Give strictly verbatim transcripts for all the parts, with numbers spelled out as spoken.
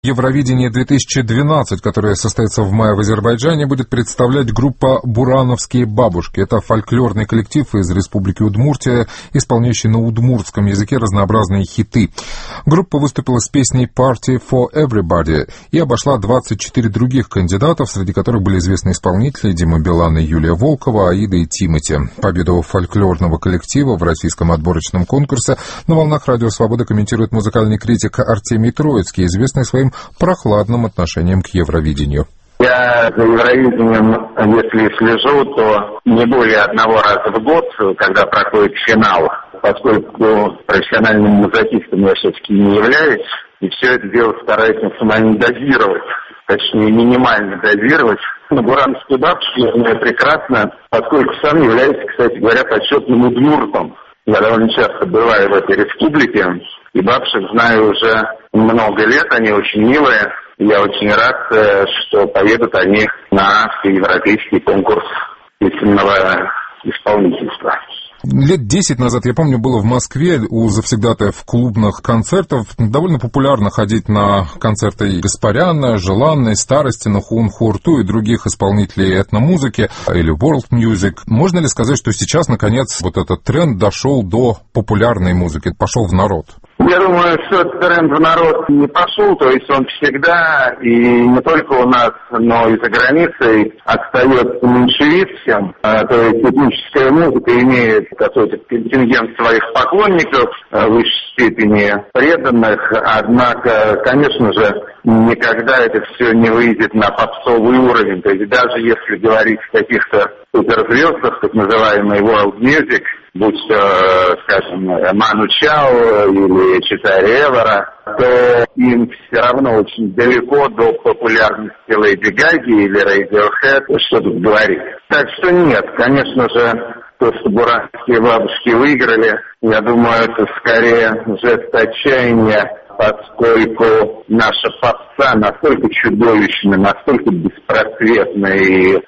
Евровидение две тысячи двенадцать, которое состоится в мае в Азербайджане, будет представлять группа «Бурановские бабушки». Это фольклорный коллектив из Республики Удмуртия, исполняющий на удмуртском языке разнообразные хиты. Группа выступила с песней «Party for Everybody» и обошла двадцать четыре других кандидатов, среди которых были известные исполнители Дима Билан и Юлия Волкова, Аида и Тимати. Победу фольклорного коллектива в российском отборочном конкурсе на волнах Радио Свобода комментирует музыкальный критик Артемий Троицкий, известный своим прохладным отношением к Евровидению. Я за Евровидением, если слежу, то не более одного раза в год, когда проходит финал, поскольку профессиональным музыкистом я все-таки не являюсь, и все это дело стараюсь максимально дозировать, точнее минимально дозировать. Но бурановские бабушки я знаю прекрасно, поскольку сам являюсь, кстати говоря, почетным удмуртом. Я довольно часто бываю в этой республике, и бабушек знаю уже много лет, они очень милые. Я очень рад, что поедут они на всеевропейский конкурс песенного исполнительства. Лет десять назад, я помню, было в Москве у завсегдатаев клубных концертов довольно популярно ходить на концерты Гаспаряна, Желанной, Старостина, Хуун-Хурту и других исполнителей этномузыки или world music. Можно ли сказать, что сейчас, наконец, вот этот тренд дошел до популярной музыки, пошел в народ? Я думаю, что этот тренд в народ не пошел, то есть он всегда, и не только у нас, но и за границей, остается меньшевистским. То есть этническая музыка имеет какой-то контингент своих поклонников, в высшей степени преданных, однако, конечно же, никогда это все не выйдет на попсовый уровень. То есть даже если говорить о каких-то суперзвездах, так называемый world music, будь то, скажем, Ману Чао или Читари Эвера, то им все равно очень далеко до популярности Леди Гаги или Radiohead, что тут говорить. Так что нет, конечно же, то, что бурановские бабушки выиграли, я думаю, это скорее жест отчаяния, поскольку наша попса настолько чудовищна, настолько беспросветна и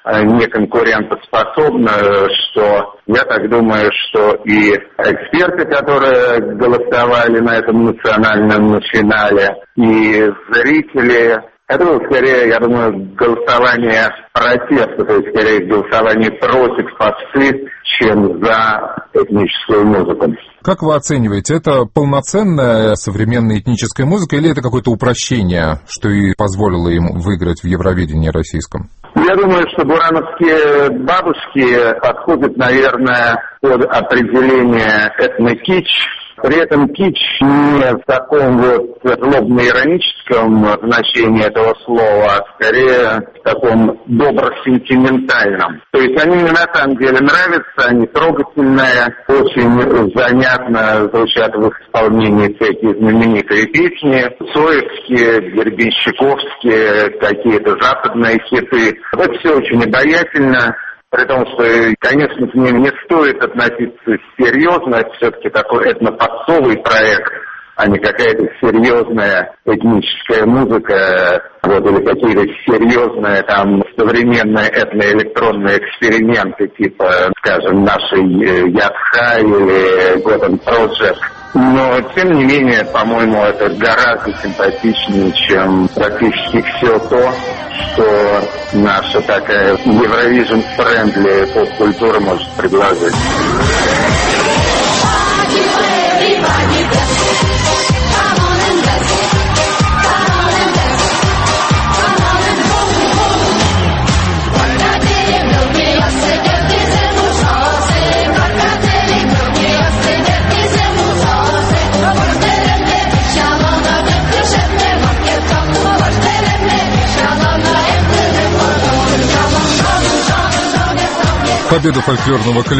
неконкурентоспособна, что я так думаю, что и эксперты, которые голосовали на этом национальном финале, и зрители, это было скорее, я думаю, голосование протеста, то есть скорее голосование против попсы, чем за этническую музыку. Как вы оцениваете, это полноценная современная этническая музыка или это какое-то упрощение, что и позволило им выиграть в Евровидении российском? Я думаю, что бурановские бабушки подходят, наверное, под определение этно-кич. При этом кич не в таком вот злобно-ироническом значении этого слова, а скорее в таком добро-сентиментальном. То есть они мне на самом деле нравятся, они трогательные, очень занятно звучат в их исполнении всякие знаменитые песни, цоевские, гербенщиковские, какие-то западные хиты. Это все очень обаятельно. При том, что, конечно, к ним не стоит относиться серьезно, это все-таки такой этнопопсовый проект, а не какая-то серьезная этническая музыка, вот, или какие-то серьезные там современные этноэлектронные эксперименты, типа, скажем, нашей Ядха или Gotham Project. Но, тем не менее, по-моему, это гораздо симпатичнее, чем практически все то, что наша такая Eurovision-френдли поп-культура может предложить. Победу фольклорного коллектива